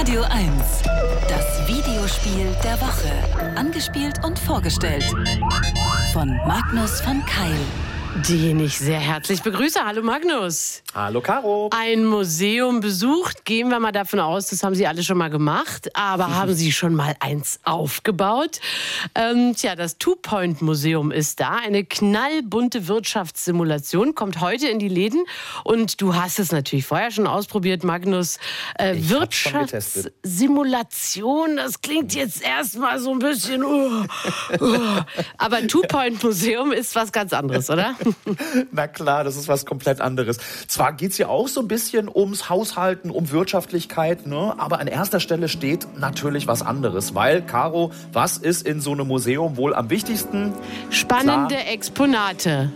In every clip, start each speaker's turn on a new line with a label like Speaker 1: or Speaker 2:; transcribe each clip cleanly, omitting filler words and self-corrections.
Speaker 1: Radio 1. Das Videospiel der Woche. Angespielt und vorgestellt von Magnus von Keil.
Speaker 2: Den ich sehr herzlich begrüße. Hallo Magnus.
Speaker 3: Hallo Caro.
Speaker 2: Ein Museum besucht, gehen wir mal davon aus, das haben Sie alle schon mal gemacht. Aber haben Sie schon mal eins aufgebaut? Das Two-Point-Museum ist da. Eine knallbunte Wirtschaftssimulation, kommt heute in die Läden. Und du hast es natürlich vorher schon ausprobiert, Magnus. Wirtschaftssimulation, das klingt jetzt erstmal so ein bisschen... Aber Two-Point-Museum ist was ganz anderes, oder?
Speaker 3: Na klar, das ist was komplett anderes. Zwar geht's ja auch so ein bisschen ums Haushalten, um Wirtschaftlichkeit, ne? Aber an erster Stelle steht natürlich was anderes. Weil, Caro, was ist in so einem Museum wohl am wichtigsten?
Speaker 2: Spannende Exponate.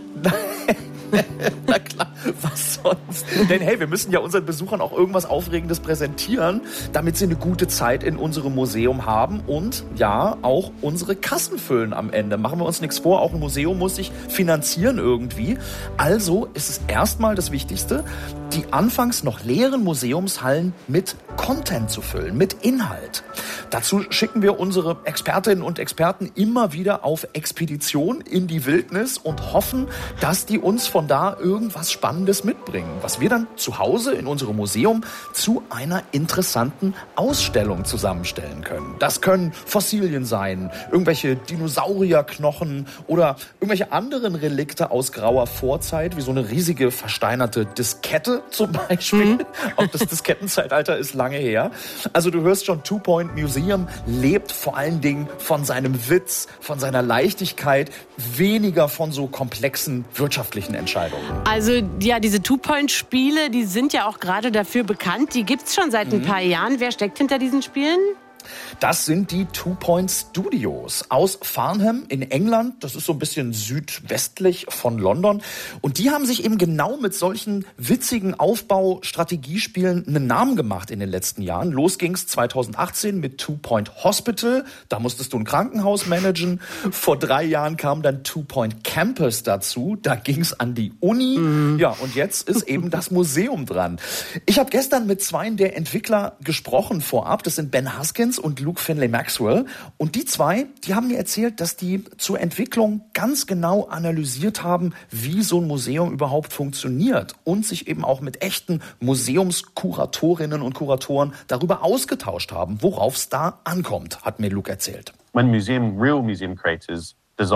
Speaker 3: Na klar, was sonst? Denn hey, wir müssen ja unseren Besuchern auch irgendwas Aufregendes präsentieren, damit sie eine gute Zeit in unserem Museum haben und ja, auch unsere Kassen füllen am Ende. Machen wir uns nichts vor, auch ein Museum muss sich finanzieren irgendwie. Also ist es erstmal das Wichtigste, die anfangs noch leeren Museumshallen mit Content zu füllen, mit Inhalt. Dazu schicken wir unsere Expertinnen und Experten immer wieder auf Expedition in die Wildnis und hoffen, dass die uns von da irgendwas Spannendes mitbringen, was wir dann zu Hause in unserem Museum zu einer interessanten Ausstellung zusammenstellen können. Das können Fossilien sein, irgendwelche Dinosaurierknochen oder irgendwelche anderen Relikte aus grauer Vorzeit, wie so eine riesige versteinerte Diskette zum Beispiel. Auch das Diskettenzeitalter ist lange her. Also du hörst schon, Two-Point Museum lebt vor allen Dingen von seinem Witz, von seiner Leichtigkeit, weniger von so komplexen wirtschaftlichen Entscheidungen.
Speaker 2: Also ja, diese Two-Point-Spiele, die sind ja auch gerade dafür bekannt. Die gibt's schon seit ein paar Jahren. Wer steckt hinter diesen Spielen?
Speaker 3: Das sind die Two-Point Studios aus Farnham in England. Das ist so ein bisschen südwestlich von London. Und die haben sich eben genau mit solchen witzigen Aufbau-Strategiespielen einen Namen gemacht in den letzten Jahren. Los ging's 2018 mit Two-Point Hospital. Da musstest du ein Krankenhaus managen. Vor 3 Jahren kam dann Two-Point Campus dazu. Da ging's an die Uni. Ja, und jetzt ist eben das Museum dran. Ich habe gestern mit 2 der Entwickler gesprochen vorab. Das sind Ben Haskins und Luke Finlay Maxwell. Und die 2, die haben mir erzählt, dass die zur Entwicklung ganz genau analysiert haben, wie so ein Museum überhaupt funktioniert und sich eben auch mit echten Museumskuratorinnen und Kuratoren darüber ausgetauscht haben, worauf es da ankommt, hat mir Luke erzählt.
Speaker 4: Real museum creators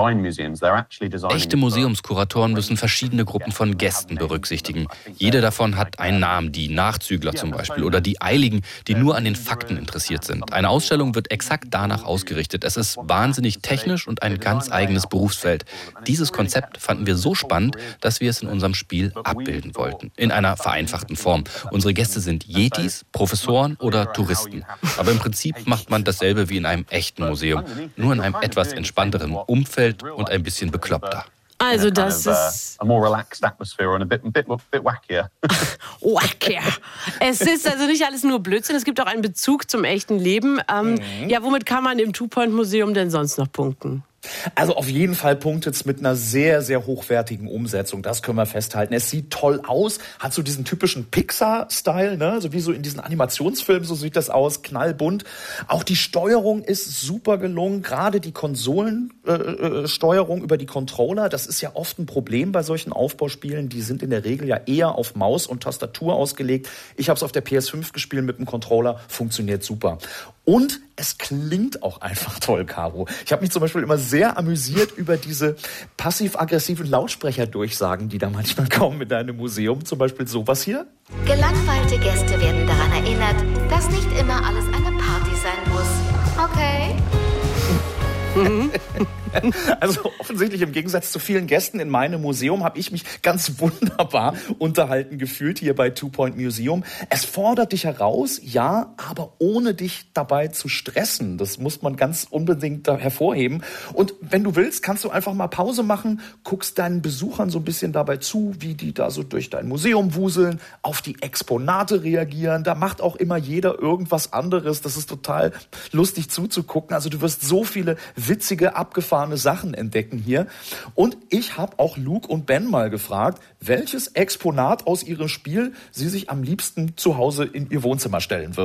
Speaker 4: Echte
Speaker 5: Museumskuratoren müssen verschiedene Gruppen von Gästen berücksichtigen. Jede davon hat einen Namen, die Nachzügler zum Beispiel oder die Eiligen, die nur an den Fakten interessiert sind. Eine Ausstellung wird exakt danach ausgerichtet. Es ist wahnsinnig technisch und ein ganz eigenes Berufsfeld. Dieses Konzept fanden wir so spannend, dass wir es in unserem Spiel abbilden wollten. In einer vereinfachten Form. Unsere Gäste sind Yetis, Professoren oder Touristen. Aber im Prinzip macht man dasselbe wie in einem echten Museum. Nur in einem etwas entspannteren Umfeld und ein bisschen bekloppter.
Speaker 2: Also das ist...
Speaker 4: a more relaxed atmosphere and a bit wackier.
Speaker 2: Wackier. Es ist also nicht alles nur Blödsinn, es gibt auch einen Bezug zum echten Leben. Ja, womit kann man im Two-Point-Museum denn sonst noch punkten?
Speaker 3: Also auf jeden Fall punktet's mit einer sehr, sehr hochwertigen Umsetzung. Das können wir festhalten. Es sieht toll aus, hat so diesen typischen Pixar-Style, ne? So wie so in diesen Animationsfilmen, so sieht das aus, knallbunt. Auch die Steuerung ist super gelungen. Gerade die Konsolensteuerung über die Controller, das ist ja oft ein Problem bei solchen Aufbauspielen. Die sind in der Regel ja eher auf Maus und Tastatur ausgelegt. Ich habe es auf der PS5 gespielt mit dem Controller, funktioniert super. Und es klingt auch einfach toll, Caro. Ich habe mich zum Beispiel immer sehr amüsiert über diese passiv-aggressiven Lautsprecherdurchsagen, die da manchmal kommen in einem Museum. Zum Beispiel sowas hier.
Speaker 6: Gelangweilte Gäste werden daran erinnert, dass nicht immer alles eine Party sein muss. Okay?
Speaker 3: Also offensichtlich im Gegensatz zu vielen Gästen in meinem Museum habe ich mich ganz wunderbar unterhalten gefühlt hier bei Two-Point Museum. Es fordert dich heraus, ja, aber ohne dich dabei zu stressen. Das muss man ganz unbedingt hervorheben. Und wenn du willst, kannst du einfach mal Pause machen, guckst deinen Besuchern so ein bisschen dabei zu, wie die da so durch dein Museum wuseln, auf die Exponate reagieren. Da macht auch immer jeder irgendwas anderes. Das ist total lustig zuzugucken. Also du wirst so viele witzige, abgefahrene Sachen entdecken hier. Und ich habe auch Luke und Ben mal gefragt, welches Exponat aus ihrem Spiel sie sich am liebsten zu Hause in ihr Wohnzimmer stellen würden.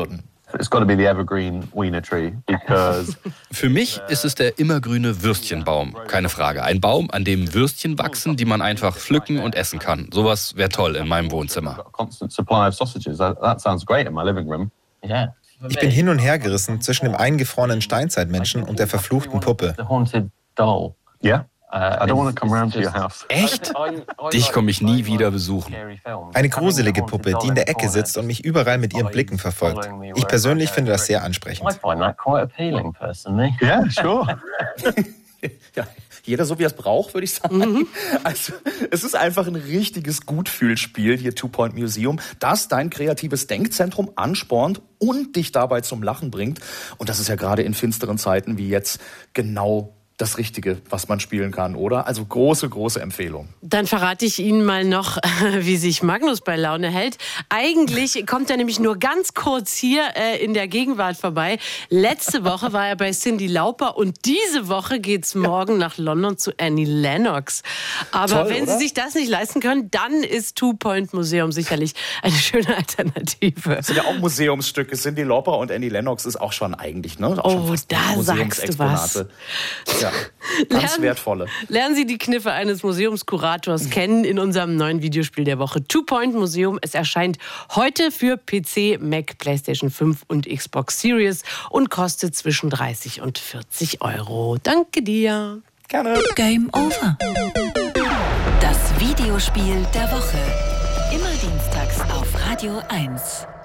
Speaker 4: It's got to be the evergreen wiener tree because
Speaker 5: Für mich ist es der immergrüne Würstchenbaum, keine Frage. Ein Baum, an dem Würstchen wachsen, die man einfach pflücken und essen kann. Sowas wäre toll in meinem Wohnzimmer.
Speaker 4: constant supply of sausages. That sounds great in my living room.
Speaker 7: Yeah.
Speaker 8: Ich bin hin und her gerissen zwischen dem eingefrorenen Steinzeitmenschen und der verfluchten Puppe.
Speaker 7: The haunted doll.
Speaker 4: Yeah. I don't want to come round to your house.
Speaker 5: Echt? Dich komme ich nie wieder besuchen.
Speaker 8: Eine gruselige Puppe, die in der Ecke sitzt und mich überall mit ihren Blicken verfolgt. Ich persönlich finde das sehr ansprechend.
Speaker 7: I find that quite appealing, personally.
Speaker 4: Yeah, sure.
Speaker 3: Ja, jeder so wie er es braucht, würde ich sagen. Also, es ist einfach ein richtiges Gutfühlspiel, hier Two Point Museum, das dein kreatives Denkzentrum anspornt und dich dabei zum Lachen bringt. Und das ist ja gerade in finsteren Zeiten wie jetzt genau das Richtige, was man spielen kann, oder? Also große, große Empfehlung.
Speaker 2: Dann verrate ich Ihnen mal noch, wie sich Magnus bei Laune hält. Eigentlich kommt er nämlich nur ganz kurz hier in der Gegenwart vorbei. Letzte Woche war er bei Cyndi Lauper und diese Woche geht's morgen nach London zu Annie Lennox. Aber
Speaker 3: Toll,
Speaker 2: wenn
Speaker 3: oder?
Speaker 2: Sie sich das nicht leisten können, dann ist Two Point Museum sicherlich eine schöne Alternative.
Speaker 3: Das sind ja auch Museumsstücke. Cyndi Lauper und Annie Lennox ist auch schon eigentlich, ne? Auch schon fast
Speaker 2: da sagst du
Speaker 3: Museumsexponate. Ja, ganz wertvolle.
Speaker 2: Lernen Sie die Kniffe eines Museumskurators kennen in unserem neuen Videospiel der Woche Two Point Museum. Es erscheint heute für PC, Mac, PlayStation 5 und Xbox Series und kostet zwischen 30 und 40 Euro. Danke dir.
Speaker 3: Gerne.
Speaker 1: Game over. Das Videospiel der Woche. Immer dienstags auf Radio 1.